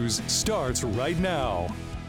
News starts right now.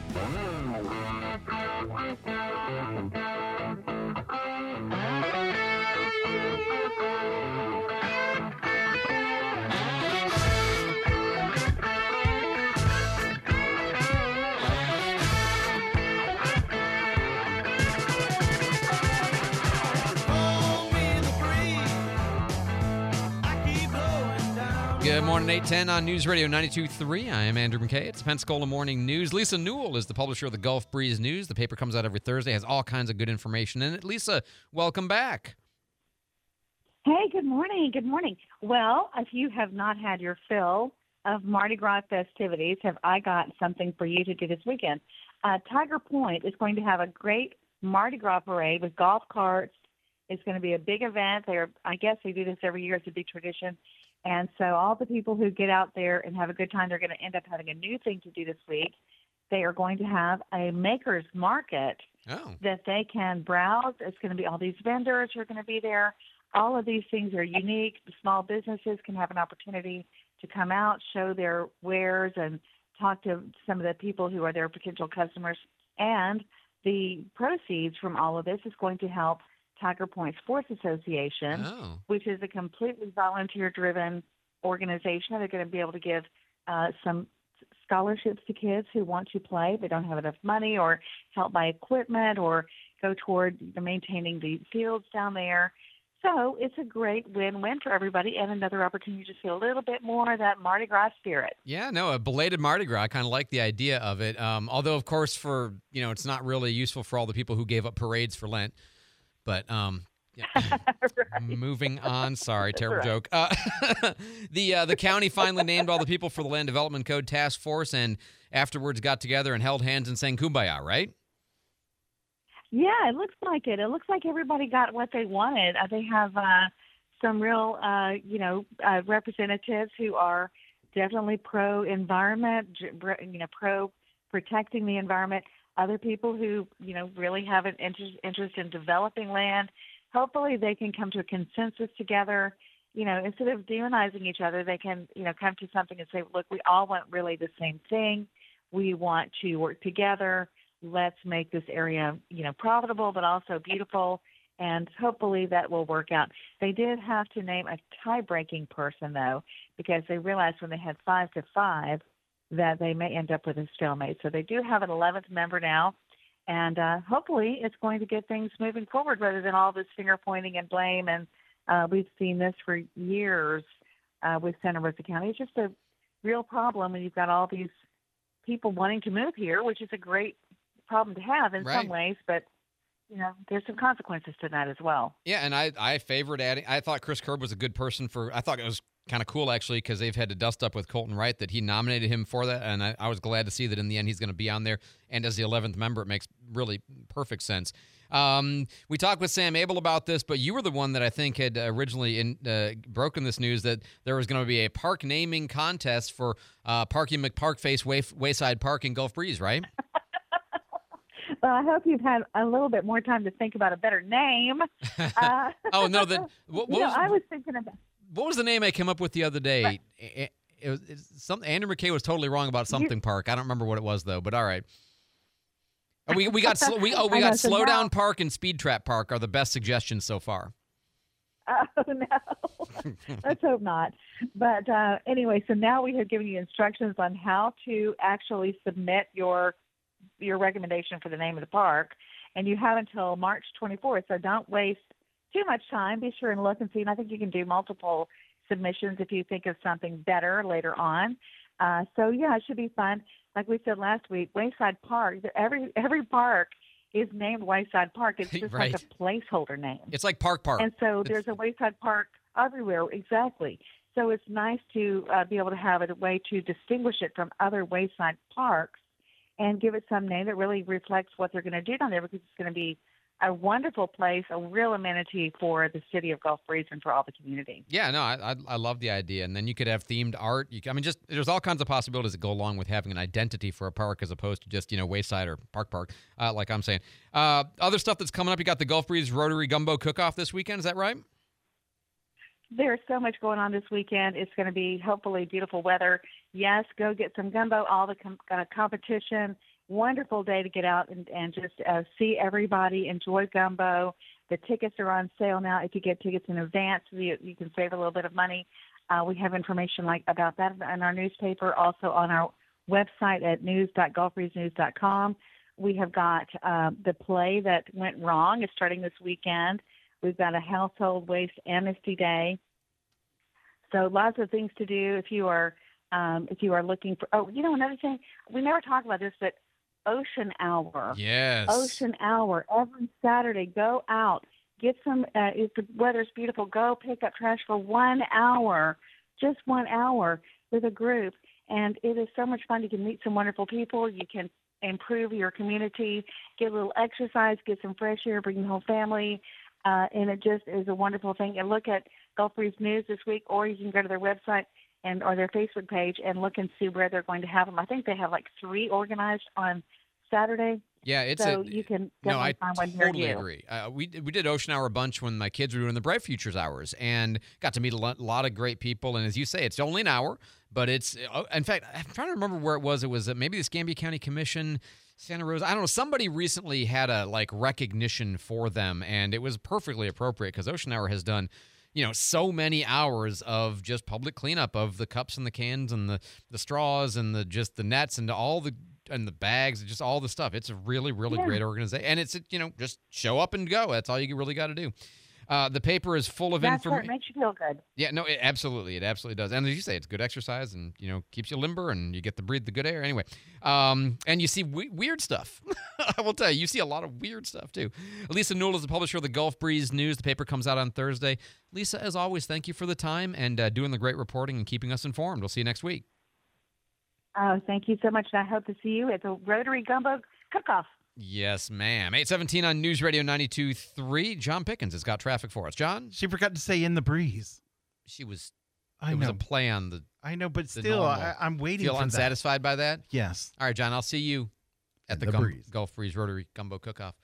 Good morning, 810 on News Radio 92.3. I am Andrew McKay. It's Pensacola Morning News. Lisa Newell is the publisher of the Gulf Breeze News. The paper comes out every Thursday, has all kinds of good information in it. Lisa, welcome back. Hey, good morning. Good morning. Well, if you have not had your fill of Mardi Gras festivities, have I got something for you to do this weekend? Tiger Point is going to have a great Mardi Gras parade with golf carts. It's going to be a big event. I guess they do this every year. It's a big tradition. And so all the people who get out there and have a good time, they're going to end up having a new thing to do this week. They are going to have a maker's market that they can browse. It's going to be all these vendors who are going to be there. All of these things are unique. The small businesses can have an opportunity to come out, show their wares, and talk to some of the people who are their potential customers. And the proceeds from all of this is going to help Tiger Point Sports Association, which is a completely volunteer-driven organization. They're going to be able to give some scholarships to kids who want to play. They don't have enough money, or help buy equipment, or go toward maintaining the fields down there. So it's a great win-win for everybody, and another opportunity to feel a little bit more of that Mardi Gras spirit. Yeah, no, a belated Mardi Gras. I kind of like the idea of it. Although, of course, it's not really useful for all the people who gave up parades for Lent. But yeah. Right. Moving on. Sorry, terrible joke. The county finally named all the people for the Land Development Code Task Force, and afterwards got together and held hands and sang Kumbaya, right? Yeah, it looks like it. It looks like everybody got what they wanted. They have some real, representatives who are definitely pro-environment, pro-protecting the environment. Other people who, really have an interest in developing land. Hopefully they can come to a consensus together. Instead of demonizing each other, they can, come to something and say, look, we all want really the same thing. We want to work together. Let's make this area, profitable, but also beautiful. And hopefully that will work out. They did have to name a tie-breaking person, though, because they realized when they had 5-5, that they may end up with a stalemate. So they do have an 11th member now, and hopefully it's going to get things moving forward rather than all this finger-pointing and blame. And we've seen this for years with Santa Rosa County. It's just a real problem when you've got all these people wanting to move here, which is a great problem to have in some ways, but there's some consequences to that as well. Yeah, and I favored adding. I thought Chris Kerb was a good person I thought it was kind of cool, actually, because they've had to dust up with Colton Wright that he nominated him for that, and I was glad to see that in the end he's going to be on there. And as the 11th member, it makes really perfect sense. We talked with Sam Abel about this, but you were the one that I think had originally broken this news that there was going to be a park naming contest for Parky McParkface Wayside Park in Gulf Breeze, right? Well, I hope you've had a little bit more time to think about a better name. Oh, no. I was thinking about... What was the name I came up with the other day? It was something. Andrew McKay was totally wrong about something park. I don't remember what it was though. But all right. We got Slow Down Park and Speed Trap Park are the best suggestions so far. Oh no, let's hope not. But anyway, so now we have given you instructions on how to actually submit your recommendation for the name of the park, and you have until March 24th. So don't waste too much time. Be sure and look and see. And I think you can do multiple submissions if you think of something better later on. So yeah, it should be fun. Like we said last week, Wayside Park. Every park is named Wayside Park. It's just like a placeholder name. It's like Park. And so there's a Wayside Park everywhere. Exactly. So it's nice to be able to have a way to distinguish it from other Wayside parks and give it some name that really reflects what they're going to do down there, because it's going to be a wonderful place, a real amenity for the city of Gulf Breeze and for all the community. Yeah, no, I love the idea. And then you could have themed art. There's all kinds of possibilities that go along with having an identity for a park as opposed to just, Wayside or Park, like I'm saying. Other stuff that's coming up, you got the Gulf Breeze Rotary Gumbo Cook-Off this weekend. Is that right? There's so much going on this weekend. It's going to be hopefully beautiful weather. yes, go get some gumbo, all the competition. Wonderful day to get out and just see everybody, enjoy gumbo. The tickets are on sale now. If you get tickets in advance, you can save a little bit of money. We have information about that in our newspaper, also on our website at news.gulfbreezenews.com. We have got the play that went wrong is starting this weekend. We've got a household waste amnesty day. So lots of things to do if you are looking for. Oh, another thing we never talk about this, but Ocean Hour. Yes. Ocean Hour every Saturday. Go out, get some. If the weather's beautiful, go pick up trash for 1 hour, just 1 hour with a group, and it is so much fun. You can meet some wonderful people. You can improve your community, get a little exercise, get some fresh air, bring the whole family, and it just is a wonderful thing. And look at Gulf Breeze News this week, or you can go to their website or their Facebook page and look and see where they're going to have them. I think they have 3 organized on Saturday. Yeah, you can definitely find one near you. I totally agree. We did Ocean Hour a bunch when my kids were doing the Bright Futures hours and got to meet a lot of great people. And as you say, it's only an hour, but it's in fact, I'm trying to remember where it was. It was maybe the Escambia County Commission, Santa Rosa. I don't know. Somebody recently had a recognition for them, and it was perfectly appropriate because Ocean Hour has done so many hours of just public cleanup of the cups and the cans and the straws and the nets and the bags and just all the stuff. It's a really, really great organization. And it's, just show up and go. That's all you really got to do. The paper is full of information. That's what makes you feel good. Yeah, no, it absolutely does. And as you say, it's good exercise and, keeps you limber and you get to breathe the good air. Anyway, and you see weird stuff. I will tell you see a lot of weird stuff, too. Lisa Newell is the publisher of the Gulf Breeze News. The paper comes out on Thursday. Lisa, as always, thank you for the time and doing the great reporting and keeping us informed. We'll see you next week. Oh, thank you so much. And I hope to see you at the Rotary Gumbo Cook-Off. Yes, ma'am. 8:17 on News Radio 92.3. John Pickens has got traffic for us. John? She forgot to say in the breeze. It was a play on the I know, but still, I'm waiting Feel for unsatisfied by that? Yes. All right, John, I'll see you at the Gulf Breeze Rotary Gumbo Cook-Off.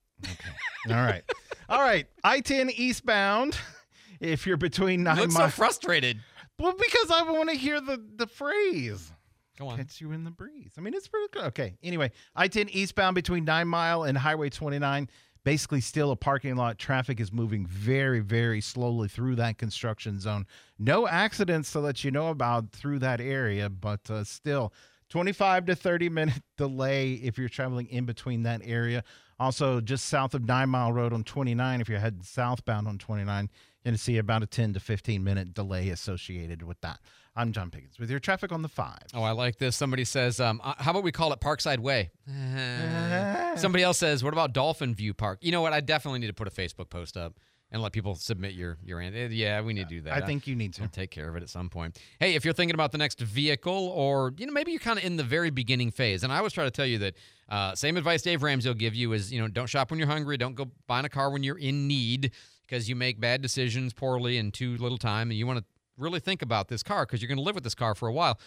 Okay. All right. All right. I-10 eastbound, if you're between 9 You look miles. so frustrated. Well, because I want to hear the phrase. Go on. Catch you in the breeze. I mean, it's pretty good. Okay. Anyway, I-10 eastbound between 9 Mile and Highway 29. Basically still a parking lot. Traffic is moving very, very slowly through that construction zone. No accidents to let you know about through that area, but still 25 to 30-minute delay if you're traveling in between that area. Also, just south of 9 Mile Road on 29, if you're heading southbound on 29, you're going to see about a 10 to 15-minute delay associated with that. I'm John Pickens with your traffic on the 5. Oh, I like this. Somebody says, how about we call it Parkside Way? Somebody else says, what about Dolphin View Park? You know what? I definitely need to put a Facebook post up and let people submit your answer. Yeah, we need to do that. I think you need to. I'll take care of it at some point. Hey, if you're thinking about the next vehicle or, maybe you're kind of in the very beginning phase, and I always try to tell you that same advice Dave Ramsey will give you is, don't shop when you're hungry. Don't go buying a car when you're in need because you make bad decisions poorly in too little time, and you want to really think about this car because you're going to live with this car for a while.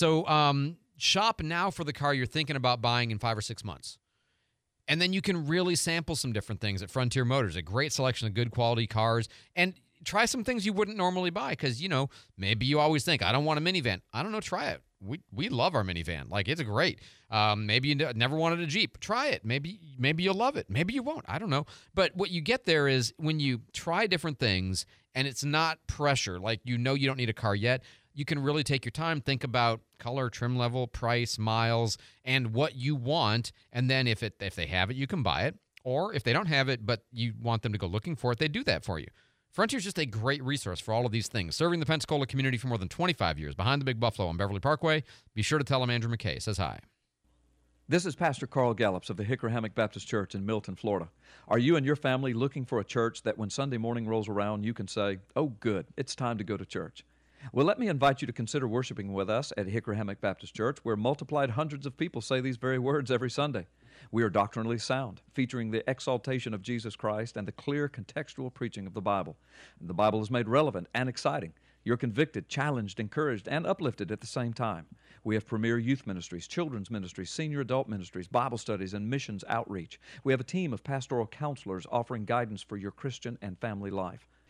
So shop now for the car you're thinking about buying in 5 or 6 months. And then you can really sample some different things at Frontier Motors, a great selection of good quality cars, and try some things you wouldn't normally buy because, maybe you always think, I don't want a minivan. I don't know, try it. We love our minivan. It's great. Maybe you never wanted a Jeep. Try it. Maybe you'll love it. Maybe you won't. I don't know. But what you get there is when you try different things and it's not pressure, you don't need a car yet, you can really take your time, think about color, trim level, price, miles, and what you want. And then if they have it, you can buy it. Or if they don't have it, but you want them to go looking for it, they do that for you. Frontier's just a great resource for all of these things. Serving the Pensacola community for more than 25 years behind the Big Buffalo on Beverly Parkway. Be sure to tell them Andrew McKay says hi. This is Pastor Carl Gallups of the Hickory Hammock Baptist Church in Milton, Florida. Are you and your family looking for a church that when Sunday morning rolls around, you can say, oh, good, it's time to go to church? Well, let me invite you to consider worshiping with us at Hickory Hammock Baptist Church, where multiplied hundreds of people say these very words every Sunday. We are doctrinally sound, featuring the exaltation of Jesus Christ and the clear contextual preaching of the Bible. The Bible is made relevant and exciting. You're convicted, challenged, encouraged, and uplifted at the same time. We have premier youth ministries, children's ministries, senior adult ministries, Bible studies, and missions outreach. We have a team of pastoral counselors offering guidance for your Christian and family life.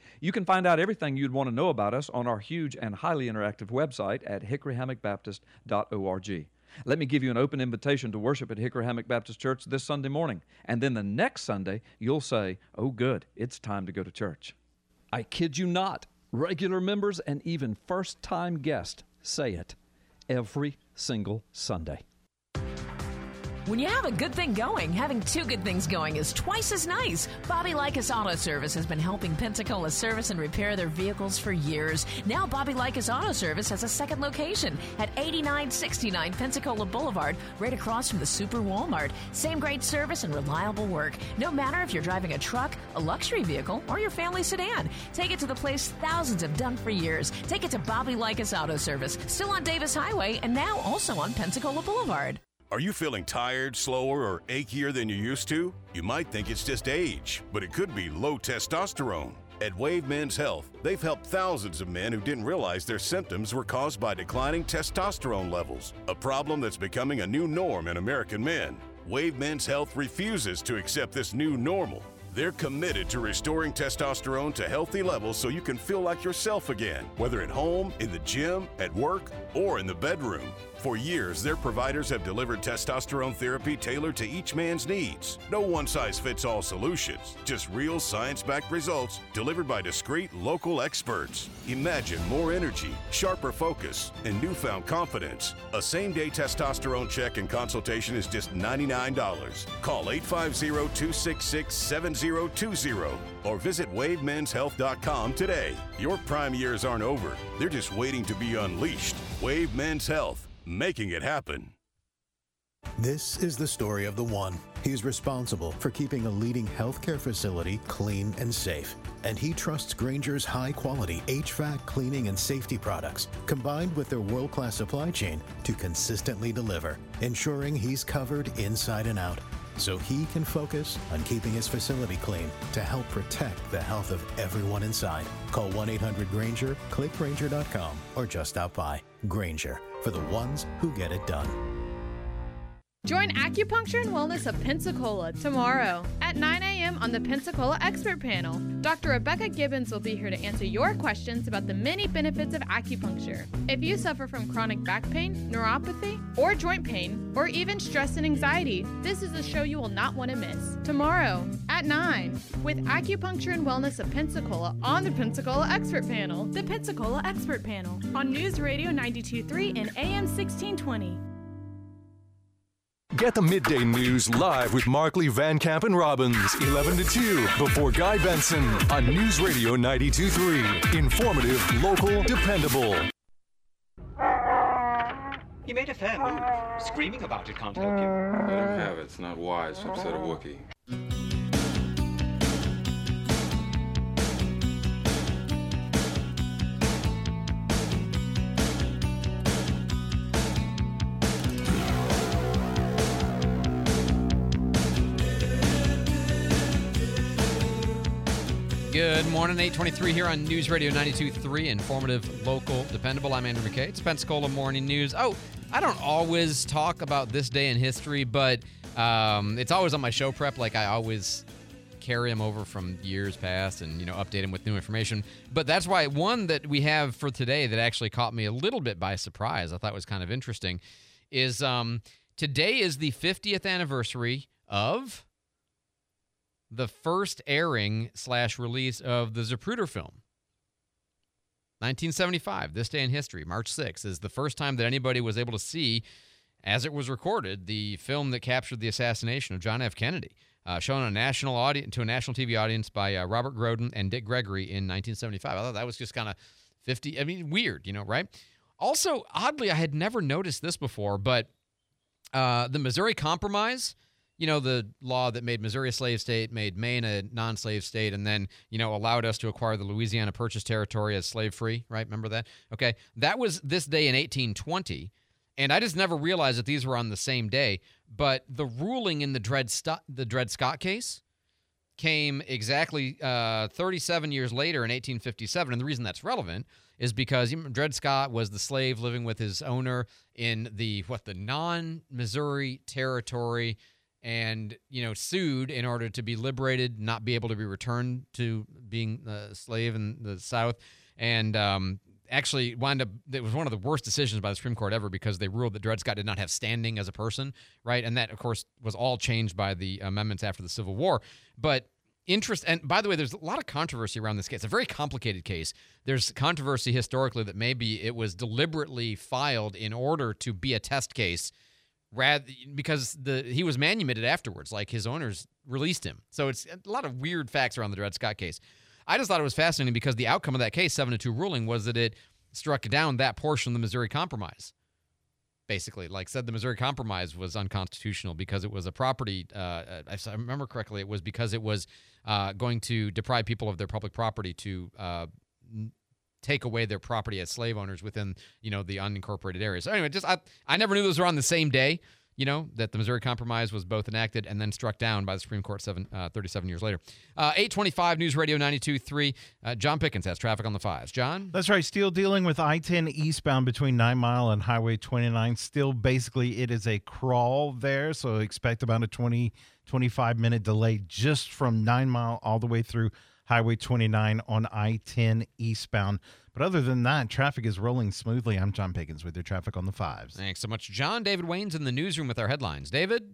You can find out everything you'd want to know about us on our huge and highly interactive website at hickoryhammockbaptist.org. Let me give you an open invitation to worship at Hickory Hammock Baptist Church this Sunday morning. And then the next Sunday, you'll say, oh, good, it's time to go to church. I kid you not. Regular members and even first-time guests say it every single Sunday. When you have a good thing going, having two good things going is twice as nice. Bobby Likas Auto Service has been helping Pensacola service and repair their vehicles for years. Now Bobby Likas Auto Service has a second location at 8969 Pensacola Boulevard, right across from the Super Walmart. Same great service and reliable work. No matter if you're driving a truck, a luxury vehicle, or your family sedan. Take it to the place thousands have done for years. Take it to Bobby Likas Auto Service, still on Davis Highway and now also on Pensacola Boulevard. Are you feeling tired, slower, or achier than you used to? You might think it's just age, but it could be low testosterone. At Wave Men's Health, they've helped thousands of men who didn't realize their symptoms were caused by declining testosterone levels, a problem that's becoming a new norm in American men. Wave Men's Health refuses to accept this new normal. They're committed to restoring testosterone to healthy levels so you can feel like yourself again, whether at home, in the gym, at work, or in the bedroom. For years, their providers have delivered testosterone therapy tailored to each man's needs. No one-size-fits-all solutions, just real science-backed results delivered by discreet local experts. Imagine more energy, sharper focus, and newfound confidence. A same-day testosterone check and consultation is just $99. Call 850-266-7020 or visit WaveMen'sHealth.com today. Your prime years aren't over. They're just waiting to be unleashed. Wave Men's Health. Making it happen. This is the story of the one. He's responsible for keeping a leading healthcare facility clean and safe. And he trusts Grainger's high-quality HVAC cleaning and safety products, combined with their world-class supply chain, to consistently deliver, ensuring he's covered inside and out, so he can focus on keeping his facility clean to help protect the health of everyone inside. Call 1-800-GRAINGER, click Grainger.com, or just stop by. Grainger, for the ones who get it done. Join Acupuncture and Wellness of Pensacola tomorrow at 9 a.m. on the Pensacola Expert Panel. Dr. Rebecca Gibbons will be here to answer your questions about the many benefits of acupuncture. If you suffer from chronic back pain, neuropathy, or joint pain, or even stress and anxiety, this is a show you will not want to miss. Tomorrow at 9 with Acupuncture and Wellness of Pensacola on the Pensacola Expert Panel. The Pensacola Expert Panel on News Radio 92.3 and AM 1620. Get the midday news live with Markley, Van Camp, and Robbins, 11 to 2, before Guy Benson on News Radio 92.3. Informative, local, dependable. He made a fair move. Screaming about it can't help you. Let him have it. It's not wise to upset a Wookiee. Good morning, 823 here on News Radio 92.3, informative, local, dependable. I'm Andrew McKay. It's Pensacola Morning News. Oh, I don't always talk about this day in history, but it's always on my show prep. Like I always carry them over from years past and, update them with new information. But that's why one that we have for today that actually caught me a little bit by surprise, I thought was kind of interesting, is today is the 50th anniversary of the first airing / release of the Zapruder film. 1975, this day in history, March 6th, is the first time that anybody was able to see, as it was recorded, the film that captured the assassination of John F. Kennedy, shown on a national TV audience by Robert Groden and Dick Gregory in 1975. I thought that was just kind of weird, right? Also, oddly, I had never noticed this before, but the Missouri Compromise, the law that made Missouri a slave state, made Maine a non-slave state, and then, allowed us to acquire the Louisiana Purchase territory as slave-free, right? Remember that? Okay. That was this day in 1820, and I just never realized that these were on the same day, but the ruling in the Dred Scott case came exactly 37 years later in 1857, and the reason that's relevant is because Dred Scott was the slave living with his owner in the non-Missouri territory and, sued in order to be liberated, not be able to be returned to being a slave in the South. And actually wound up, it was one of the worst decisions by the Supreme Court ever because they ruled that Dred Scott did not have standing as a person, right? And that, of course, was all changed by the amendments after the Civil War. But and by the way, there's a lot of controversy around this case. It's a very complicated case. There's controversy historically that maybe it was deliberately filed in order to be a test case because he was manumitted afterwards, like his owners released him. So it's a lot of weird facts around the Dred Scott case. I just thought it was fascinating because the outcome of that case, 7-2 ruling, was that it struck down that portion of the Missouri Compromise. Basically, said the Missouri Compromise was unconstitutional because it was a property, if I remember correctly, it was because it was going to deprive people of their public property to take away their property as slave owners within, the unincorporated areas. So anyway, I never knew those were on the same day, that the Missouri Compromise was both enacted and then struck down by the Supreme Court 37 years later. 825 News Radio 92.3. John Pickens has traffic on the 5s. John? That's right. Still dealing with I-10 eastbound between 9 Mile and Highway 29. Still, basically, it is a crawl there, so expect about a 25-minute delay just from 9 Mile all the way through Highway 29 on I-10 eastbound. But other than that, traffic is rolling smoothly. I'm John Pickens with your traffic on the 5s. Thanks so much, John. David Wayne's in the newsroom with our headlines. David?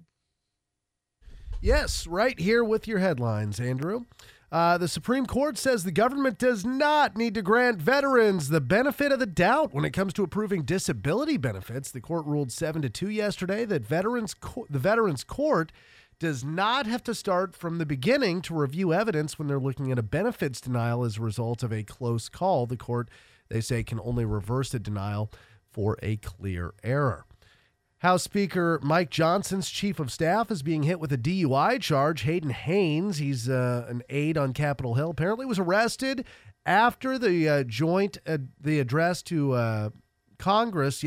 Yes, right here with your headlines, Andrew. The Supreme Court says the government does not need to grant veterans the benefit of the doubt when it comes to approving disability benefits. The court ruled 7-2 yesterday that the Veterans Court does not have to start from the beginning to review evidence when they're looking at a benefits denial as a result of a close call. The court, they say, can only reverse a denial for a clear error. House Speaker Mike Johnson's chief of staff is being hit with a DUI charge. Hayden Haynes, he's an aide on Capitol Hill, apparently was arrested after the address to Congress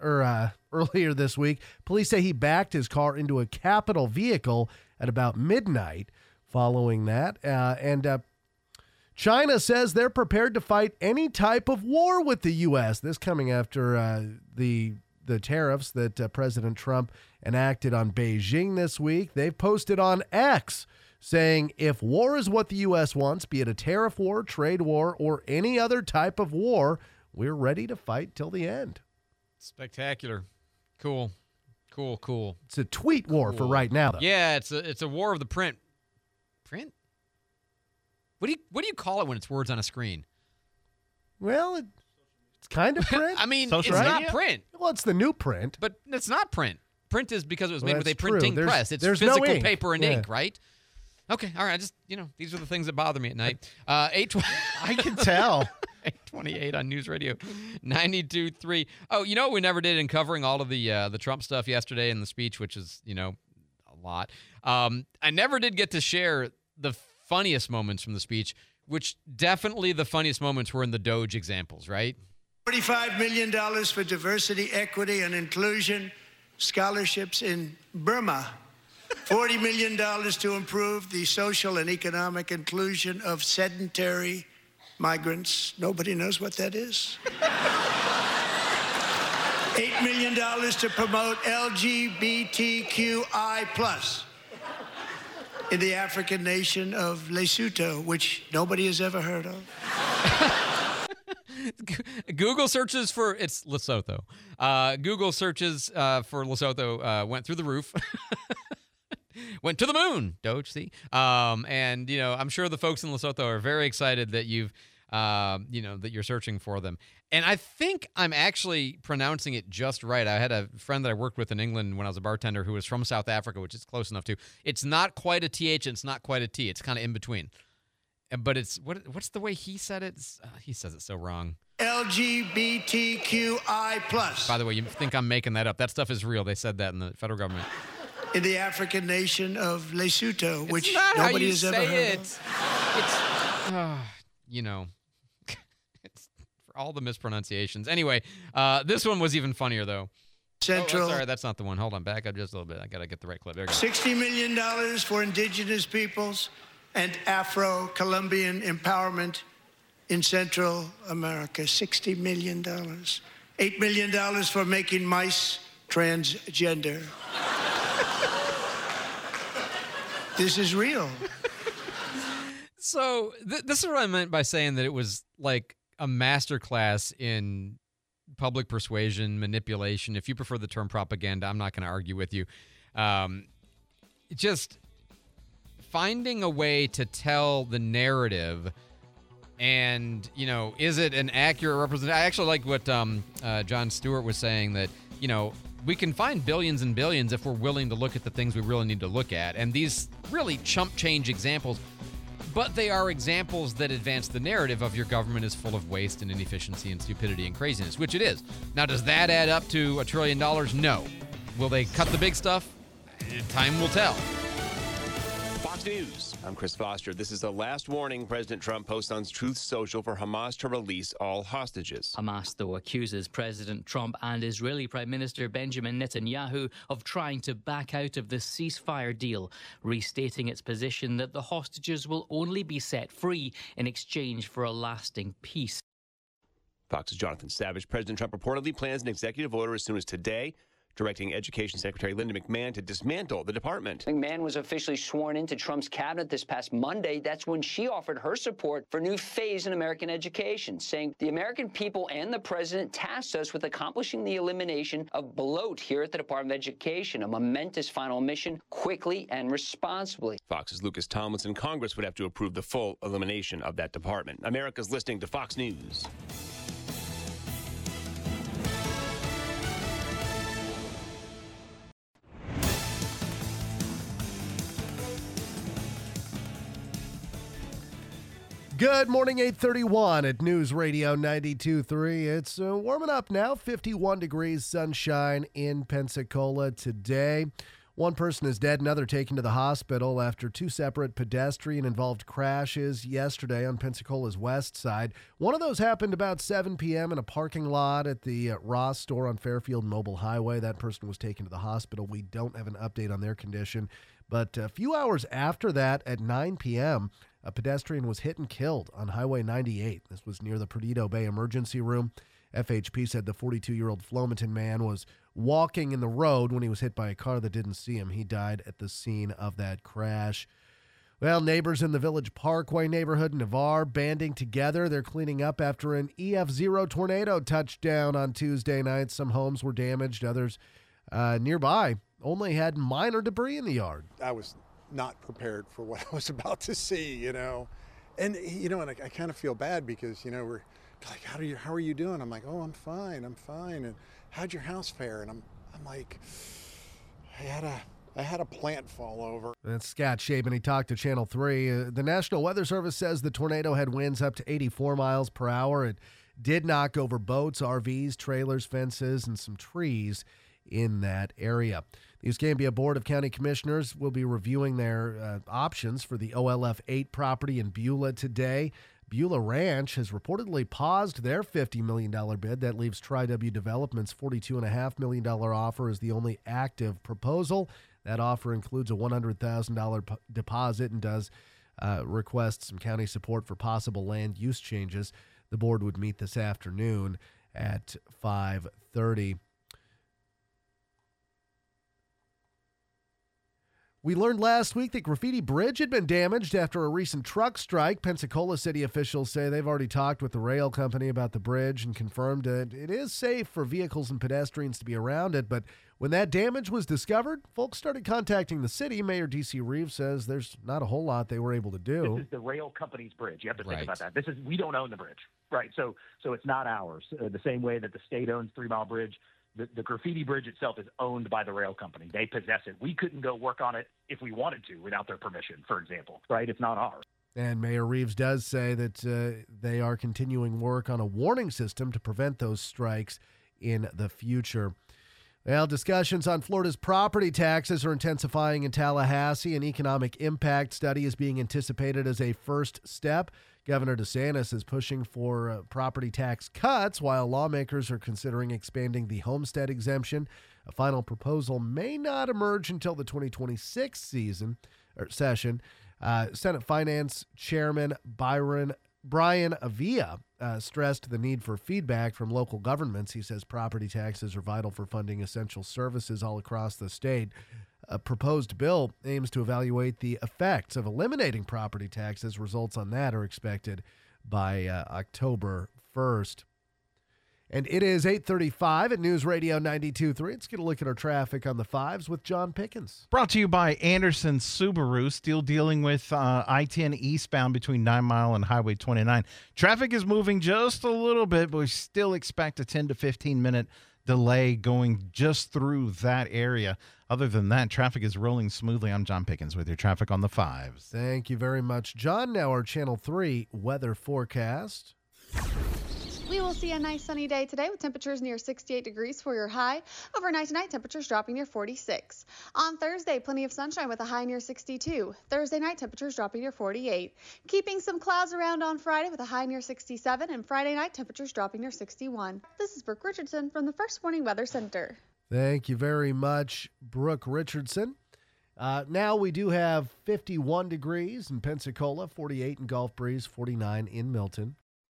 earlier this week. Police say he backed his car into a Capitol vehicle at about midnight following that. And China says they're prepared to fight any type of war with the U.S. This coming after the tariffs that President Trump enacted on Beijing this week. They've posted on X saying if war is what the U.S. wants, be it a tariff war, trade war, or any other type of war, we're ready to fight till the end. Spectacular. Cool. It's a tweet war for right now, though. Yeah, it's a war of the print. Print? What do you call it when it's words on a screen? Well, it's kind of print. I mean, Social it's media? not print. Well, it's the new print. But it's not print. Print is because it was made with a that's true. printing press. It's there's physical no ink. paper and Yeah. ink, right? Okay, all right. These are the things that bother me at night. 8:20. I can tell. 8:28 on News Radio 92.3. Oh, you know what we never did in covering all of the Trump stuff yesterday in the speech, which is, a lot. I never did get to share the funniest moments from the speech, which definitely the funniest moments were in the Doge examples, right? $45 million for diversity, equity, and inclusion scholarships in Burma. $40 million to improve the social and economic inclusion of sedentary migrants. Nobody knows what that is. $8 million to promote LGBTQI+ in the African nation of Lesotho, which nobody has ever heard of. Google searches for it's Lesotho. Google searches for Lesotho went through the roof. Went to the moon, Doge, see? And, I'm sure the folks in Lesotho are very excited that you've, that you're searching for them. And I think I'm actually pronouncing it just right. I had a friend that I worked with in England when I was a bartender who was from South Africa, which is close enough to. It's not quite a TH and it's not quite a T. It's kind of in between. But it's, what's the way he said it? He says it so wrong. LGBTQI+. By the way, you think I'm making that up. That stuff is real. They said that in the federal government. In the African nation of Lesotho, It's which not nobody how you has ever say heard it. of. It's for all the mispronunciations. Anyway, this one was even funnier, though. Central. Oh, sorry, that's not the one. Hold on, back up just a little bit. I got to get the right clip. There you go. $60 million for indigenous peoples and Afro-Colombian empowerment in Central America. $60 million. $8 million for making mice transgender. This is real. So this is what I meant by saying that it was like a masterclass in public persuasion, manipulation. If you prefer the term propaganda, I'm not going to argue with you. Just finding a way to tell the narrative, and, is it an accurate representation? I actually like what Jon Stewart was saying, that, we can find billions and billions if we're willing to look at the things we really need to look at. And these really chump change examples, but they are examples that advance the narrative of your government is full of waste and inefficiency and stupidity and craziness, which it is. Now, does that add up to $1 trillion? No. Will they cut the big stuff? Time will tell. Fox News. I'm Chris Foster. This is the last warning President Trump posts on Truth Social for Hamas to release all hostages. Hamas, though, accuses President Trump and Israeli Prime Minister Benjamin Netanyahu of trying to back out of the ceasefire deal, restating its position that the hostages will only be set free in exchange for a lasting peace. Fox's Jonathan Savage. President Trump reportedly plans an executive order as soon as today, directing Education Secretary Linda McMahon to dismantle the department. McMahon was officially sworn into Trump's cabinet this past Monday. That's when she offered her support for a new phase in American education, saying the American people and the president tasked us with accomplishing the elimination of bloat here at the Department of Education, a momentous final mission, quickly and responsibly. Fox's Lucas Tomlinson. Congress would have to approve the full elimination of that department. America's listening to Fox News. Good morning, 8:31 at News Radio 92.3. It's warming up now, 51 degrees, sunshine in Pensacola today. One person is dead, another taken to the hospital after two separate pedestrian-involved crashes yesterday on Pensacola's west side. One of those happened about 7 p.m. in a parking lot at the Ross store on Fairfield Mobile Highway. That person was taken to the hospital. We don't have an update on their condition. But a few hours after that, at 9 p.m., a pedestrian was hit and killed on Highway 98. This was near the Perdido Bay Emergency Room. FHP said the 42-year-old Flomaton man was walking in the road when he was hit by a car that didn't see him. He died at the scene of that crash. Well, neighbors in the Village Parkway neighborhood in Navarre banding together. They're cleaning up after an EF0 tornado touched down on Tuesday night. Some homes were damaged. Others nearby only had minor debris in the yard. I was not prepared for what I was about to see, And, and I kind of feel bad because, we're like, how are you doing? I'm like, oh, I'm fine. And how'd your house fare? And I'm like, I had a plant fall over. That's Scott Shaben. He talked to Channel 3. The National Weather Service says the tornado had winds up to 84 miles per hour. It did knock over boats, RVs, trailers, fences, and some trees in that area. The Escambia Board of County Commissioners will be reviewing their options for the OLF 8 property in Beulah today. Beulah Ranch has reportedly paused their $50 million bid. That leaves Tri-W Development's $42.5 million offer as the only active proposal. That offer includes a $100,000 deposit and does request some county support for possible land use changes. The board would meet this afternoon at 5:30. We learned last week that Graffiti Bridge had been damaged after a recent truck strike. Pensacola city officials say they've already talked with the rail company about the bridge and confirmed that it is safe for vehicles and pedestrians to be around it. But when that damage was discovered, folks started contacting the city. Mayor D.C. Reeves says there's not a whole lot they were able to do. This is the rail company's bridge. You have to think about that. We don't own the bridge, right? So it's not ours. The same way that the state owns 3 Mile Bridge. The Graffiti Bridge itself is owned by the rail company. They possess it. We couldn't go work on it if we wanted to without their permission, for example, right? It's not ours. And Mayor Reeves does say that they are continuing work on a warning system to prevent those strikes in the future. Well, discussions on Florida's property taxes are intensifying in Tallahassee. An economic impact study is being anticipated as a first step. Governor DeSantis is pushing for property tax cuts while lawmakers are considering expanding the homestead exemption. A final proposal may not emerge until the 2026 session. Senate Finance Chairman Brian Avila stressed the need for feedback from local governments. He says property taxes are vital for funding essential services all across the state. A proposed bill aims to evaluate the effects of eliminating property taxes. Results on that are expected by October 1st. And it is 8:35 at News Radio 92.3. Let's get a look at our traffic on the 5s with John Pickens. Brought to you by Anderson Subaru, still dealing with I-10 eastbound between 9 Mile and Highway 29. Traffic is moving just a little bit, but we still expect a 10 to 15-minute delay going just through that area. Other than that, traffic is rolling smoothly. I'm John Pickens with your traffic on the 5s. Thank you very much, John. Now our Channel 3 weather forecast. We will see a nice sunny day today with temperatures near 68 degrees for your high. Overnight tonight, temperatures dropping near 46. On Thursday, plenty of sunshine with a high near 62. Thursday night, temperatures dropping near 48. Keeping some clouds around on Friday with a high near 67. And Friday night, temperatures dropping near 61. This is Brooke Richardson from the First Warning Weather Center. Thank you very much, Brooke Richardson. Now we do have 51 degrees in Pensacola, 48 in Gulf Breeze, 49 in Milton.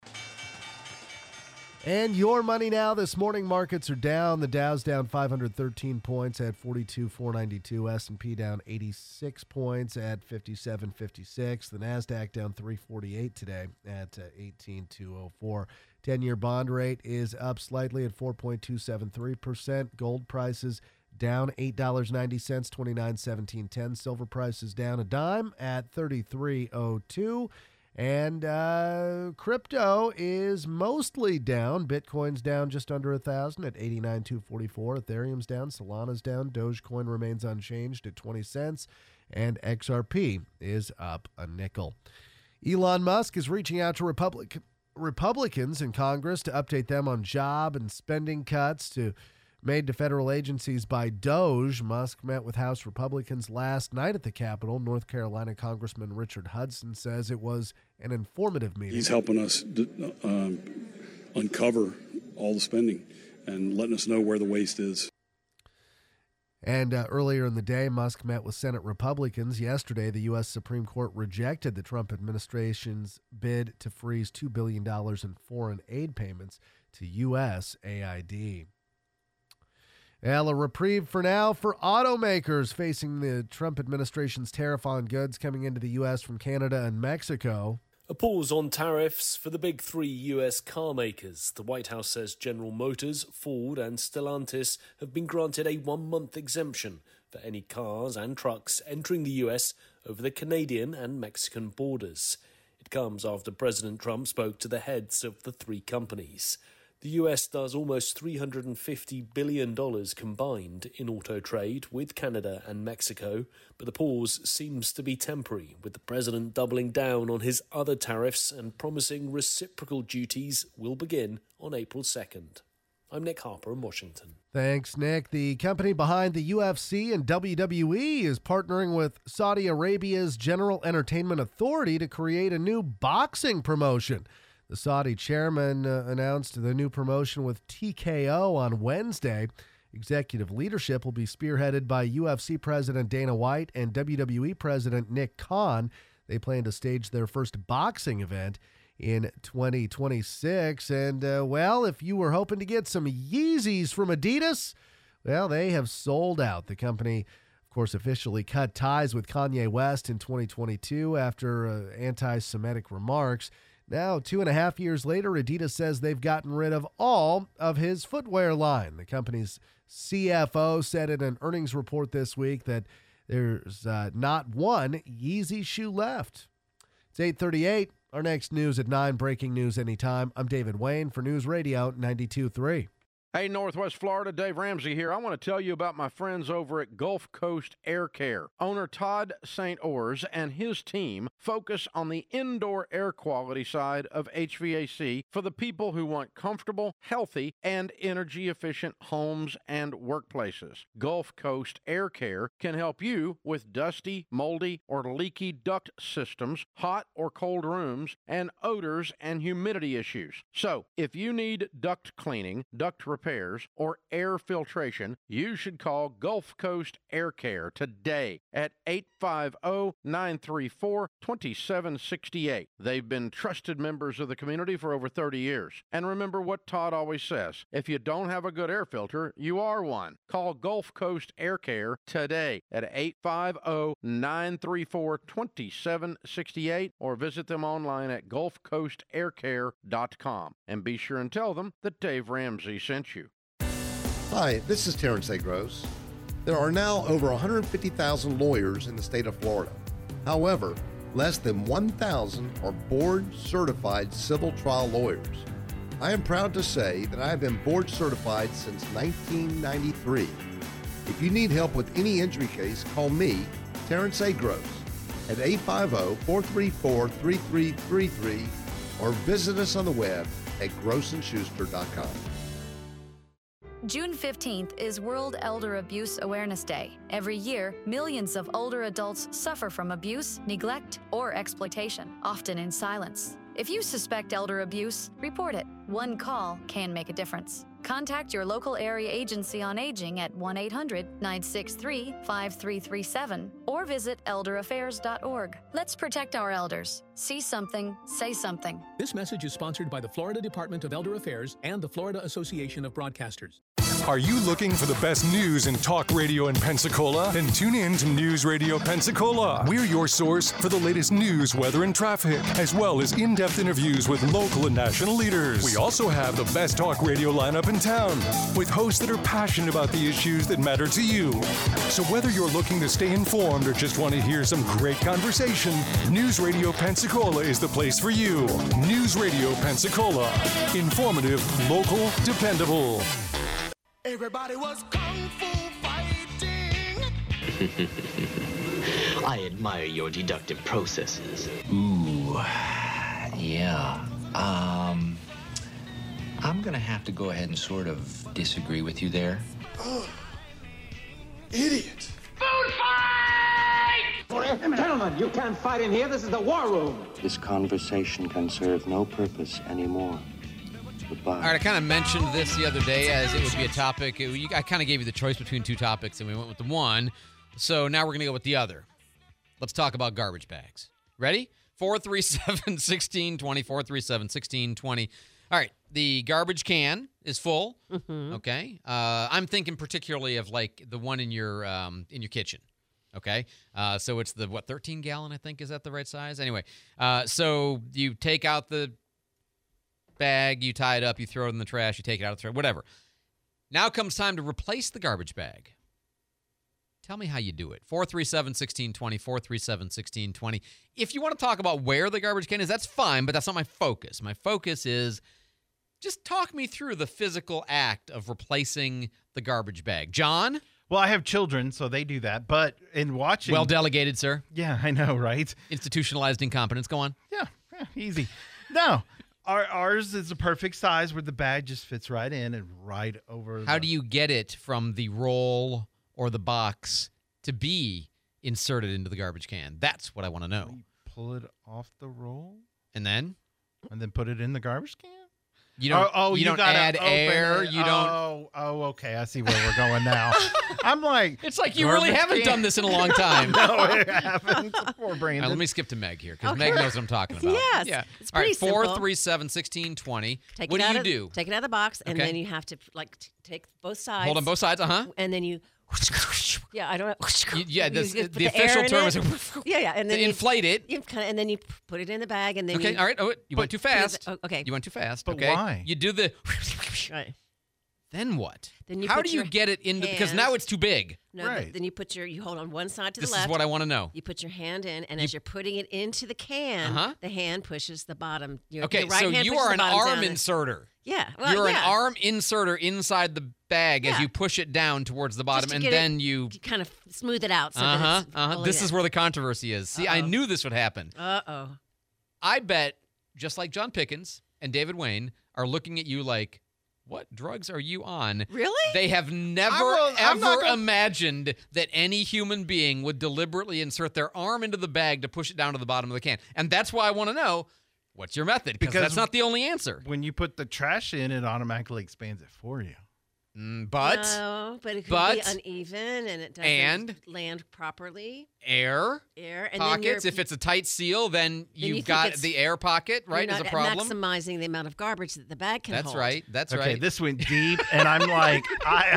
And your money now. This morning, markets are down. The Dow's down 513 points at 42,492. S&P down 86 points at 57.56. The NASDAQ down 348 today at 18,204. 10-year bond rate is up slightly at 4.273%. Gold prices down $8.90, 29.1710. Silver prices down a dime at 33.02. And crypto is mostly down. Bitcoin's down just under 1,000 at 89,244. Ethereum's down. Solana's down. Dogecoin remains unchanged at 20 cents. And XRP is up a nickel. Elon Musk is reaching out to Republicans in Congress to update them on job and spending cuts made to federal agencies by DOGE. Musk met with House Republicans last night at the Capitol. North Carolina Congressman Richard Hudson says it was an informative meeting. He's helping us uncover all the spending and letting us know where the waste is. And earlier in the day, Musk met with Senate Republicans. Yesterday, the U.S. Supreme Court rejected the Trump administration's bid to freeze $2 billion in foreign aid payments to USAID. Well, a reprieve for now for automakers facing the Trump administration's tariff on goods coming into the U.S. from Canada and Mexico. A pause on tariffs for the big three U.S. car makers. The White House says General Motors, Ford and Stellantis have been granted a 1-month exemption for any cars and trucks entering the U.S. over the Canadian and Mexican borders. It comes after President Trump spoke to the heads of the three companies. The U.S. does almost $350 billion combined in auto trade with Canada and Mexico, but the pause seems to be temporary, with the president doubling down on his other tariffs and promising reciprocal duties will begin on April 2nd. I'm Nick Harper in Washington. Thanks, Nick. The company behind the UFC and WWE is partnering with Saudi Arabia's General Entertainment Authority to create a new boxing promotion. The Saudi chairman announced the new promotion with TKO on Wednesday. Executive leadership will be spearheaded by UFC President Dana White and WWE President Nick Khan. They plan to stage their first boxing event in 2026. And, if you were hoping to get some Yeezys from Adidas, well, they have sold out. The company, of course, officially cut ties with Kanye West in 2022 after anti-Semitic remarks. Now, 2.5 years later, Adidas says they've gotten rid of all of his footwear line. The company's CFO said in an earnings report this week that there's not one Yeezy shoe left. It's 8:38. Our next news at 9, breaking news anytime. I'm David Wayne for News Radio 92.3. Hey, Northwest Florida, Dave Ramsey here. I want to tell you about my friends over at Gulf Coast Air Care. Owner Todd St. Ors and his team focus on the indoor air quality side of HVAC for the people who want comfortable, healthy, and energy-efficient homes and workplaces. Gulf Coast Air Care can help you with dusty, moldy, or leaky duct systems, hot or cold rooms, and odors and humidity issues. So, if you need duct cleaning, duct repair, repairs, or air filtration, you should call Gulf Coast Air Care today at 850-934-2768. They've been trusted members of the community for over 30 years. And remember what Todd always says, if you don't have a good air filter, you are one. Call Gulf Coast Air Care today at 850-934-2768 or visit them online at gulfcoastaircare.com. And be sure and tell them that Dave Ramsey sent you. Hi, this is Terrence A. Gross. There are now over 150,000 lawyers in the state of Florida. However, less than 1,000 are board-certified civil trial lawyers. I am proud to say that I have been board-certified since 1993. If you need help with any injury case, call me, Terrence A. Gross, at 850-434-3333 or visit us on the web at grossandschuster.com. June 15th is World Elder Abuse Awareness Day. Every year, millions of older adults suffer from abuse, neglect, or exploitation, often in silence. If you suspect elder abuse, report it. One call can make a difference. Contact your local area agency on aging at 1-800-963-5337 or visit elderaffairs.org. Let's protect our elders. See something, say something. This message is sponsored by the Florida Department of Elder Affairs and the Florida Association of Broadcasters. Are you looking for the best news in talk radio in Pensacola? Then tune in to News Radio Pensacola. We're your source for the latest news, weather, and traffic, as well as in-depth interviews with local and national leaders. We also have the best talk radio lineup in town, with hosts that are passionate about the issues that matter to you. So whether you're looking to stay informed or just want to hear some great conversation, News Radio Pensacola is the place for you. News Radio Pensacola. Informative, local, dependable. Everybody was kung fu fighting. I admire your deductive processes. Ooh, yeah. I'm gonna have to go ahead and sort of disagree with you there. Oh, idiot. Food fight! Gentlemen, you can't fight in here. This is the war room. This conversation can serve no purpose anymore. Goodbye. All right, I kind of mentioned this the other day as it would be a topic. I kind of gave you the choice between two topics, and we went with the one. So now we're going to go with the other. Let's talk about garbage bags. Ready? 437-1620, 437-1620. All right, the garbage can is full. Mm-hmm. Okay. I'm thinking particularly of like the one in your kitchen. Okay. So it's the 13-gallon, I think. Is that the right size? Anyway, so you take out the bag, you tie it up, you throw it in the trash, you take it out of the trash, whatever. Now comes time to replace the garbage bag. Tell me how you do it. 437-1620, 437-1620. If you want to talk about where the garbage can is, that's fine, but that's not my focus. My focus is just talk me through the physical act of replacing the garbage bag. John? Well, I have children, so they do that. But in watching... Well delegated, sir. Yeah, I know, right? Institutionalized incompetence. Go on. Yeah, easy. No. Ours is a perfect size where the bag just fits right in and right over. How do you get it from the roll or the box to be inserted into the garbage can? That's what I want to know. You pull it off the roll? And then? And then put it in the garbage can? You don't, you don't add air. You don't. Oh, okay. I see where we're going now. I'm like, it's like you really haven't done this in a long time. No, I haven't. Poor Brandon. All right, let me skip to Meg here because Meg knows what I'm talking about. Yes. Yeah. It's pretty simple. 437-1620. What do you do? Take it out of the box, and then you have to take both sides. Hold on both sides. And then you. Yeah, I don't know. The official term is and then to inflate it. And then you put it in the bag, and then all right. Oh, you went too fast. Okay, you went too fast. But okay, why? You do the. Right. Then what? Then you How do you get it into? Because now it's too big. No, right. Then you put you hold on one side to the left. This is what I want to know. You put your hand in, and as you're putting it into the can, the hand pushes the bottom. Okay, so you are an arm inserter. Yeah. Well, you're an arm inserter inside the bag as you push it down towards the bottom, and then you kind of smooth it out. This is where the controversy is. See, I knew this would happen. I bet, just like John Pickens and David Wayne are looking at you like, what drugs are you on? Really? They have never, ever imagined that any human being would deliberately insert their arm into the bag to push it down to the bottom of the can. And that's why I want to know, what's your method? Because that's not the only answer. When you put the trash in, it automatically expands it for you. But no, but it could be uneven and it doesn't land properly. Air and pockets. If it's a tight seal, then you've got the air pocket, right? Is a problem. Maximizing the amount of garbage that the bag can hold. That's right. That's okay, right. This went deep, and I'm like,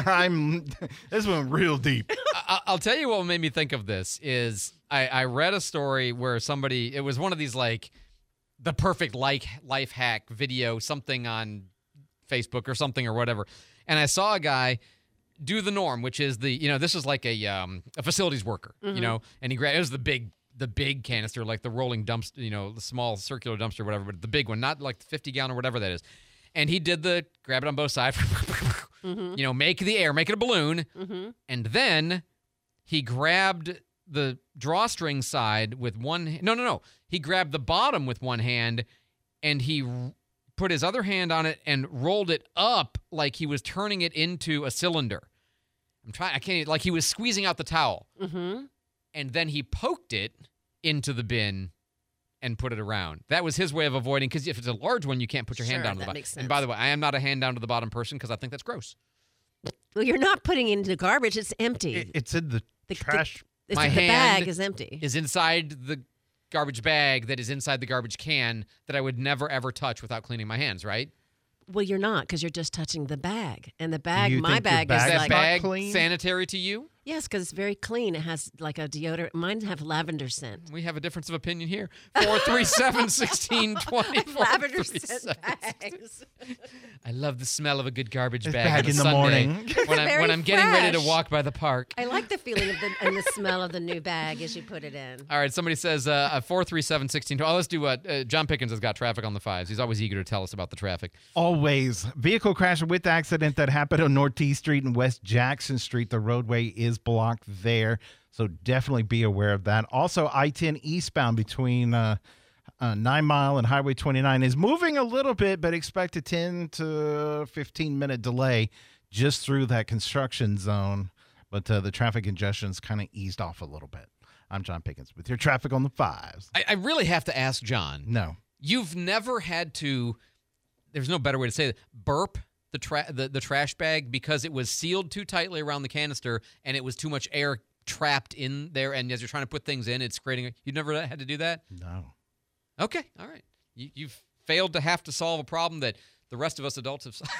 this went real deep. I'll tell you what made me think of this is I read a story where it was one of these like the perfect life hack video, something on Facebook or something or whatever. And I saw a guy do the norm, which is this is like a facilities worker, and it was the big canister, like the rolling dumpster, the small circular dumpster, whatever, but the big one, not like the 50-gallon or whatever that is. And he did grab it on both sides, make the air, make it a balloon. And then he grabbed the drawstring side with one. No. He grabbed the bottom with one hand and he put his other hand on it and rolled it up like he was turning it into a cylinder. Like he was squeezing out the towel. And then he poked it into the bin and put it around. That was his way of avoiding, because if it's a large one, you can't put your hand down to the bottom. Makes sense. And by the way, I am not a hand down to the bottom person because I think that's gross. Well, you're not putting it into garbage. It's empty. It's in the trash. The bag is empty. Is inside the garbage bag that is inside the garbage can that I would never, ever touch without cleaning my hands, right? Well, you're not, because you're just touching the bag. And the bag, my bag is like... bag sanitary to you? Yes, because it's very clean. It has like a deodorant. Mine have lavender scent. We have a difference of opinion here. 437-1620. Lavender scent bags. I love the smell of a good garbage bag in the Sunday morning. when I'm getting ready to walk by the park. I like the feeling of and the smell of the new bag as you put it in. All right, somebody says 437-1620. Oh, let's do John Pickens has got traffic on the fives. He's always eager to tell us about the traffic. Always. Vehicle crash with accident that happened on North T Street and West Jackson Street. The roadway is blocked there, so definitely be aware of that. Also, I-10 eastbound between 9 Mile and Highway 29 is moving a little bit, but expect a 10 to 15-minute delay just through that construction zone. But the traffic congestion's kind of eased off a little bit. I'm John Pickens with your traffic on the fives. I really have to ask John. No. You've never had to, there's no better way to say it, burp the trash bag because it was sealed too tightly around the canister and it was too much air trapped in there, and as you're trying to put things in, it's creating you've never had to do that? No. Okay, all right. You've failed to have to solve a problem that the rest of us adults have solved.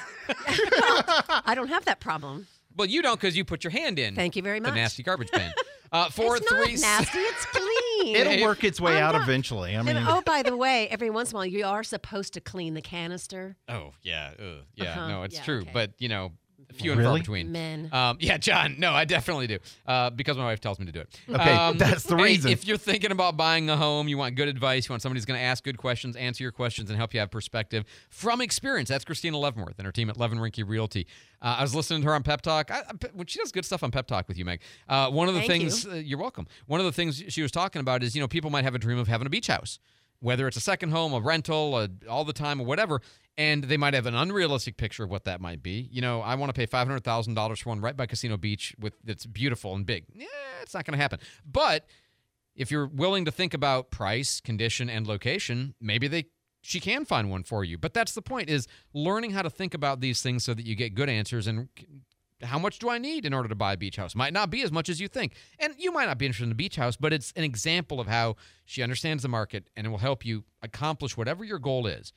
I don't have that problem. Well, you don't, because you put your hand in. Thank you very much. The nasty garbage bin. It's not nasty. It's clean. It'll work its way out eventually. I mean, and, by the way, every once in a while, you are supposed to clean the canister. Oh, yeah. No, it's Yeah, true. okay. But, few and far between. Men. Yeah, John. No, I definitely do. Because my wife tells me to do it. Okay, that's the reason. If you're thinking about buying a home, you want good advice, you want somebody who's going to ask good questions, answer your questions, and help you have perspective from experience. That's Christina Leavenworth and her team at Levin Rinke Realty. I was listening to her on Pep Talk. She does good stuff on Pep Talk with you, Meg. One of the things, you're welcome. One of the things she was talking about is, people might have a dream of having a beach house, whether it's a second home, a rental, all the time, or whatever. And they might have an unrealistic picture of what that might be. I want to pay $500,000 for one right by Casino Beach that's beautiful and big. Yeah, it's not going to happen. But if you're willing to think about price, condition, and location, maybe she can find one for you. But that's the point, is learning how to think about these things so that you get good answers. And how much do I need in order to buy a beach house? Might not be as much as you think. And you might not be interested in a beach house, but it's an example of how she understands the market, and it will help you accomplish whatever your goal is.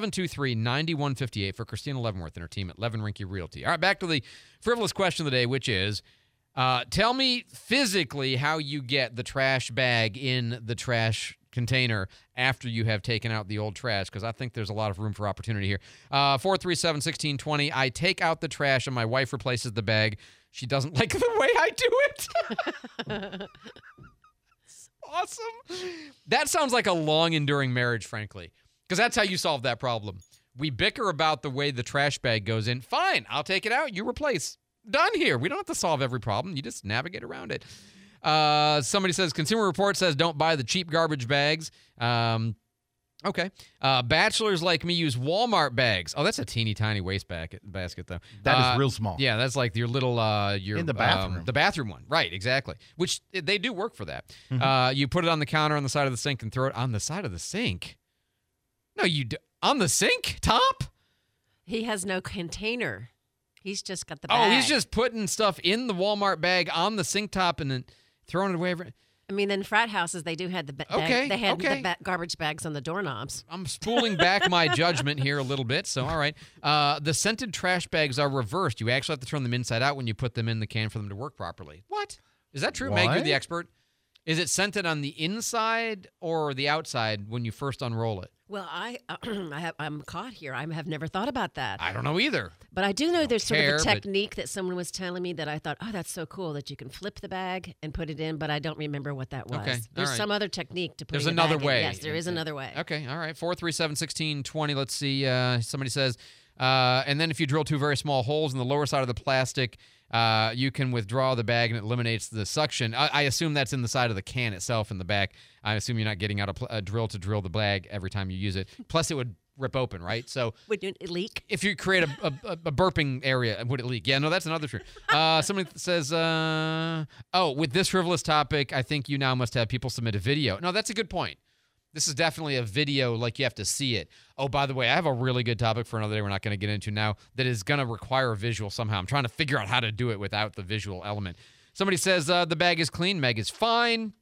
723-9158 for Christina Leavenworth and her team at Levin Rinke Realty. All right, back to the frivolous question of the day, which is, tell me physically how you get the trash bag in the trash container after you have taken out the old trash, because I think there's a lot of room for opportunity here. 437-1620. I take out the trash and my wife replaces the bag. She doesn't like the way I do it. Awesome. That sounds like a long enduring marriage, frankly, because that's how you solve that problem. We bicker about the way the trash bag goes in. Fine, I'll take it out. You replace. Done here. We don't have to solve every problem. You just navigate around it. Somebody says, Consumer Report says don't buy the cheap garbage bags. Okay. Bachelors like me use Walmart bags. Oh, that's a teeny tiny waste basket though. That is real small. Yeah, that's like your little in the bathroom. The bathroom one. Right, exactly. Which they do work for that. Mm-hmm. You put it on the counter on the side of the sink and throw it on the side of the sink. No, you do. On the sink top? He has no container. He's just got the bag. Oh, he's just putting stuff in the Walmart bag on the sink top and then throwing it away. I mean, in frat houses, they do have the the garbage bags on the doorknobs. I'm spooling back my judgment here a little bit. So, all right. The scented trash bags are reversed. You actually have to turn them inside out when you put them in the can for them to work properly. What? Is that true? What? Meg, you're the expert. Is it scented on the inside or the outside when you first unroll it? Well, I'm caught here. I have never thought about that. I don't know either. But I do know there's sort of care, a technique that someone was telling me that I thought, oh, that's so cool that you can flip the bag and put it in, but I don't remember what that was. Okay, There's all right. some other technique to put There's the another bag way. in. Yes, there is another way. Okay, all right. 437-1620. Let's see. Somebody says, and then if you drill two very small holes in the lower side of the plastic, you can withdraw the bag and it eliminates the suction. I assume that's in the side of the can itself in the back. I assume you're not getting out a drill to drill the bag every time you use it. Plus, it would rip open, right? So would it leak? If you create a burping area, would it leak? Yeah, no, that's another truth. Somebody says, with this frivolous topic, I think you now must have people submit a video. No, that's a good point. This is definitely a video, like you have to see it. Oh, by the way, I have a really good topic for another day we're not going to get into now that is going to require a visual somehow. I'm trying to figure out how to do it without the visual element. Somebody says the bag is clean. Meg is fine.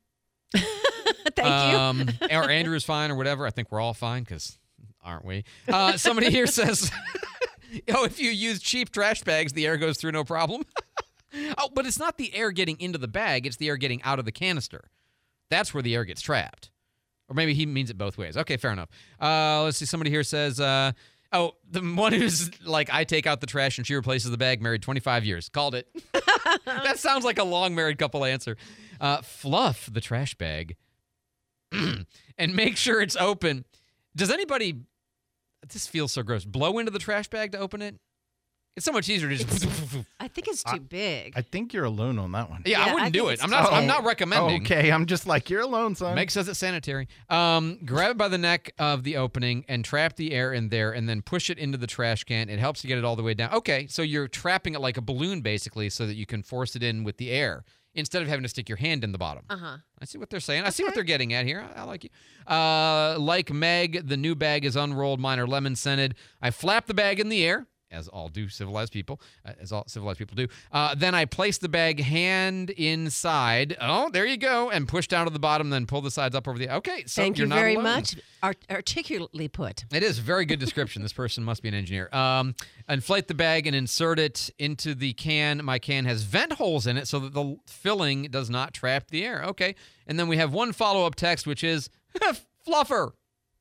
Thank you. Or Andrew is fine or whatever. I think we're all fine because aren't we? Somebody here says, if you use cheap trash bags, the air goes through no problem. Oh, but it's not the air getting into the bag. It's the air getting out of the canister. That's where the air gets trapped. Or maybe he means it both ways. Okay, fair enough. Let's see. Somebody here says, the one who's like, I take out the trash and she replaces the bag, married 25 years. Called it. That sounds like a long married couple answer. Fluff the trash bag and make sure it's open. Does anybody, this feels so gross, blow into the trash bag to open it? It's so much easier to just. I think it's too big. I think you're alone on that one. Yeah, I wouldn't do it. I'm not recommending. Okay, I'm just like, you're alone, son. Meg says it's sanitary. Grab it by the neck of the opening and trap the air in there and then push it into the trash can. It helps to get it all the way down. Okay, so you're trapping it like a balloon, basically, so that you can force it in with the air instead of having to stick your hand in the bottom. Uh-huh. I see what they're saying. I see what they're getting at here. I like you. Like Meg, the new bag is unrolled. Mine are lemon scented. I flap the bag in the air, as all civilized people do. Then I place the bag hand inside. Oh, there you go. And push down to the bottom, then pull the sides up over the... Okay, so Thank you're you not very alone. much. Articulately put. It is a very good description. This person must be an engineer. Inflate the bag and insert it into the can. My can has vent holes in it so that the filling does not trap the air. Okay. And then we have one follow-up text, which is, fluffer.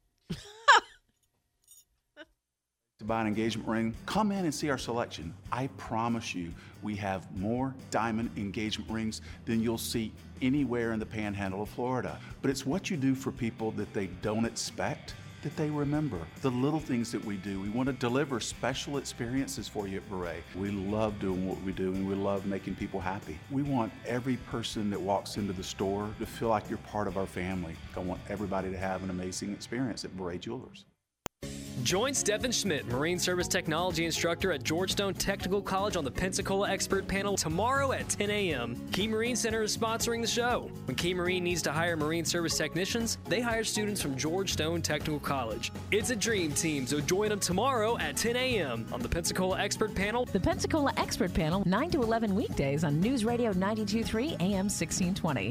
To buy an engagement ring, come in and see our selection. I promise you, we have more diamond engagement rings than you'll see anywhere in the panhandle of Florida. But it's what you do for people that they don't expect that they remember. The little things that we do. We want to deliver special experiences for you at Beret. We love doing what we do, and we love making people happy. We want every person that walks into the store to feel like you're part of our family. I want everybody to have an amazing experience at Beret Jewelers. Join Stephen Schmidt, Marine Service Technology Instructor at Georgetown Technical College on the Pensacola Expert Panel tomorrow at 10 a.m. Key Marine Center is sponsoring the show. When Key Marine needs to hire Marine Service technicians, they hire students from Georgetown Technical College. It's a dream team, so join them tomorrow at 10 a.m. on the Pensacola Expert Panel. The Pensacola Expert Panel, 9 to 11 weekdays on News Radio 92.3 AM 1620.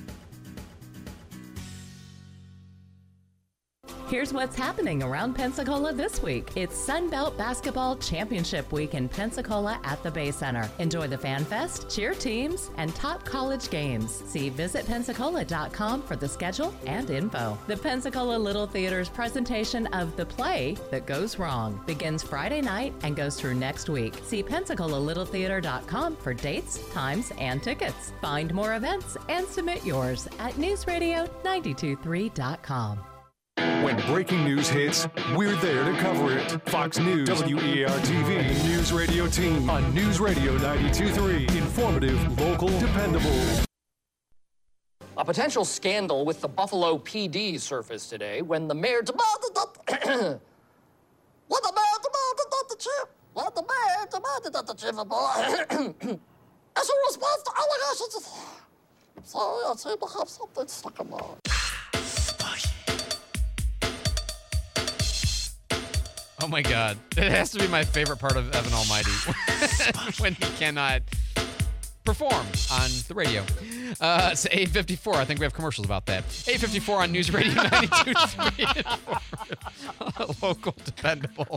Here's what's happening around Pensacola this week. It's Sunbelt Basketball Championship Week in Pensacola at the Bay Center. Enjoy the Fan Fest, cheer teams, and top college games. See visitpensacola.com for the schedule and info. The Pensacola Little Theater's presentation of The Play That Goes Wrong begins Friday night and goes through next week. See pensacolalittletheater.com for dates, times, and tickets. Find more events and submit yours at newsradio923.com. When breaking news hits, we're there to cover it. Fox News, WEAR-TV, and the News Radio team on News Radio 92.3. Informative, local, dependable. A potential scandal with the Buffalo PD surfaced today when the mayor demanded that the chief as a response to allegations. Sorry, I seem to have something stuck in my eye. Oh, my God. It has to be my favorite part of Evan Almighty when he cannot perform on the radio. It's 8:54. I think we have commercials about that. 8:54 on News Radio 92.3. Local, dependable.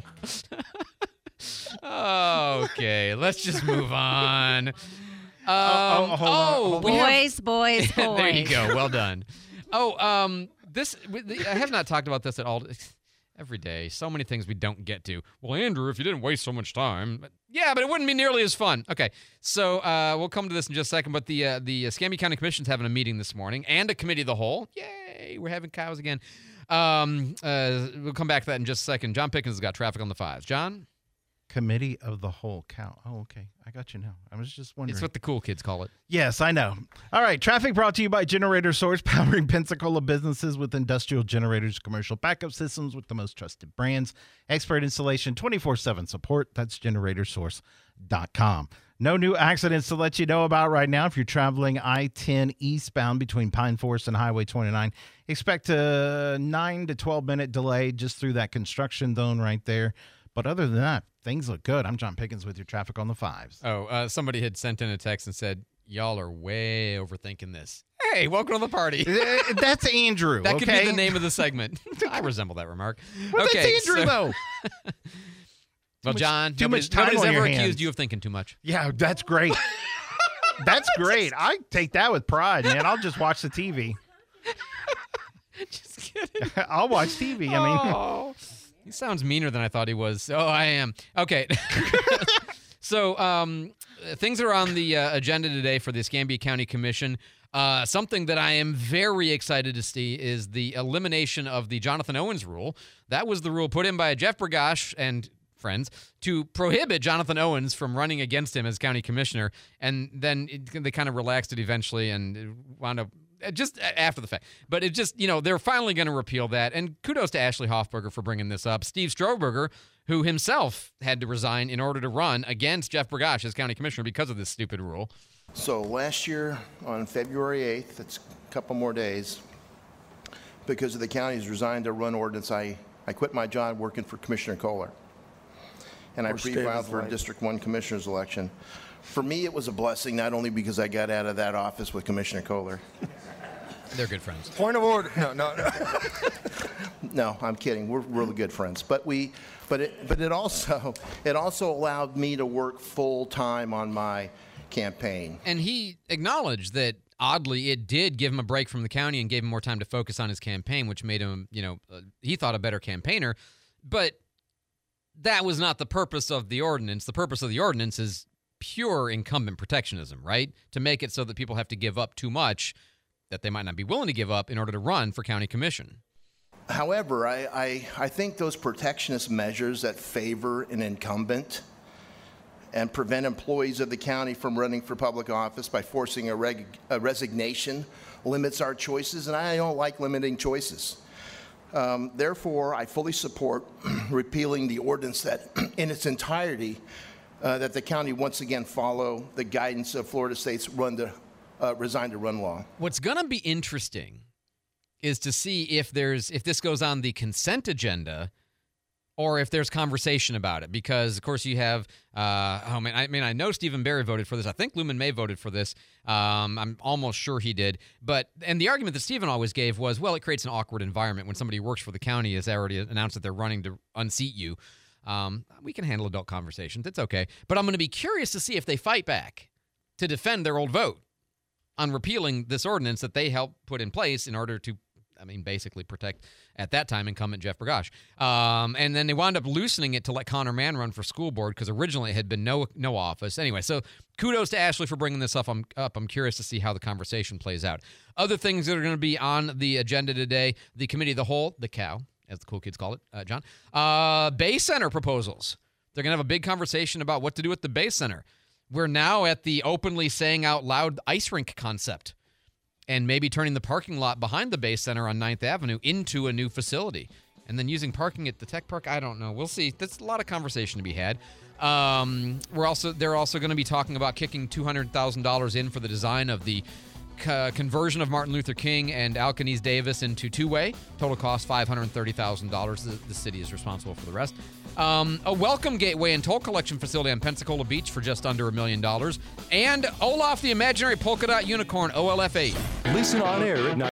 Okay, let's just move on. Hold on. Boys. There you go. Well done. I have not talked about this at all. Every day, so many things we don't get to. Well, Andrew, if you didn't waste so much time. Yeah, but it wouldn't be nearly as fun. Okay, so we'll come to this in just a second, but the Escambia County Commission's having a meeting this morning and a committee of the whole. Yay, we're having cows again. We'll come back to that in just a second. John Pickens has got traffic on the 5s. John? Committee of the whole cow. Oh, okay. I got you now. I was just wondering. It's what the cool kids call it. Yes, I know. All right. Traffic brought to you by Generator Source, powering Pensacola businesses with industrial generators, commercial backup systems with the most trusted brands, expert installation, 24/7 support. That's generatorsource.com. No new accidents to let you know about right now. If you're traveling I-10 eastbound between Pine Forest and Highway 29, expect a 9 to 12-minute delay just through that construction zone right there. But other than that, things look good. I'm John Pickens with your traffic on the 5s. Somebody had sent in a text and said, y'all are way overthinking this. Hey, welcome to the party. That's Andrew. That could be the name of the segment. I resemble that remark. Well, okay, that's Andrew, though. Well, John, nobody's ever accused you of thinking too much. Yeah, that's great. That's great. I take that with pride, man. I'll just watch the TV. Just kidding. I'll watch TV. I mean... He sounds meaner than I thought he was. Oh, I am. Okay. So things are on the agenda today for the Escambia County Commission. Something that I am very excited to see is the elimination of the Jonathan Owens rule. That was the rule put in by Jeff Bergosh and friends to prohibit Jonathan Owens from running against him as county commissioner. And then they kind of relaxed it eventually and wound up just after the fact. But it just, they're finally going to repeal that. And kudos to Ashley Hoffberger for bringing this up. Steve Strohberger, who himself had to resign in order to run against Jeff Bergosh as county commissioner because of this stupid rule. So last year on February 8th, that's a couple more days, because of the county's resigned to run ordinance, I quit my job working for Commissioner Kohler. And I pre-filed for a District 1 commissioner's election. For me, it was a blessing, not only because I got out of that office with Commissioner Kohler. They're good friends. Point of order. No. No, I'm kidding. We're really good friends. But it also allowed me to work full time on my campaign. And he acknowledged that oddly it did give him a break from the county and gave him more time to focus on his campaign, which made him, he thought a better campaigner. But that was not the purpose of the ordinance. The purpose of the ordinance is pure incumbent protectionism, right? To make it so that people have to give up too much that they might not be willing to give up in order to run for county commission. However, I think those protectionist measures that favor an incumbent and prevent employees of the county from running for public office by forcing a resignation limits our choices, and I don't like limiting choices. Therefore, I fully support repealing the ordinance that in its entirety that the county once again follow the guidance of Florida State's resign to run law. What's going to be interesting is to see if this goes on the consent agenda or if there's conversation about it. Because, of course, you have, I know Stephen Barry voted for this. I think Luman May voted for this. I'm almost sure he did. And the argument that Stephen always gave was, well, it creates an awkward environment when somebody who works for the county has already announced that they're running to unseat you. We can handle adult conversations. It's okay. But I'm going to be curious to see if they fight back to defend their old vote on repealing this ordinance that they helped put in place in order to, basically protect, at that time, incumbent Jeff Bergosh. And then they wound up loosening it to let Connor Mann run for school board because originally it had been no office. Anyway, so kudos to Ashley for bringing this up. I'm curious to see how the conversation plays out. Other things that are going to be on the agenda today, the committee of the whole, the cow, as the cool kids call it, John, Bay Center proposals. They're going to have a big conversation about what to do with the Bay Center. We're now at the openly saying out loud ice rink concept and maybe turning the parking lot behind the Bay Center on 9th Avenue into a new facility and then using parking at the tech park. I don't know. We'll see. That's a lot of conversation to be had. They're also going to be talking about kicking $200,000 in for the design of the conversion of Martin Luther King and Alkanese Davis into two-way. Total cost $530,000. The city is responsible for the rest. A welcome gateway and toll collection facility on Pensacola Beach for just under $1 million. And Olaf the Imaginary Polka Dot Unicorn, OLF8. Listen on air at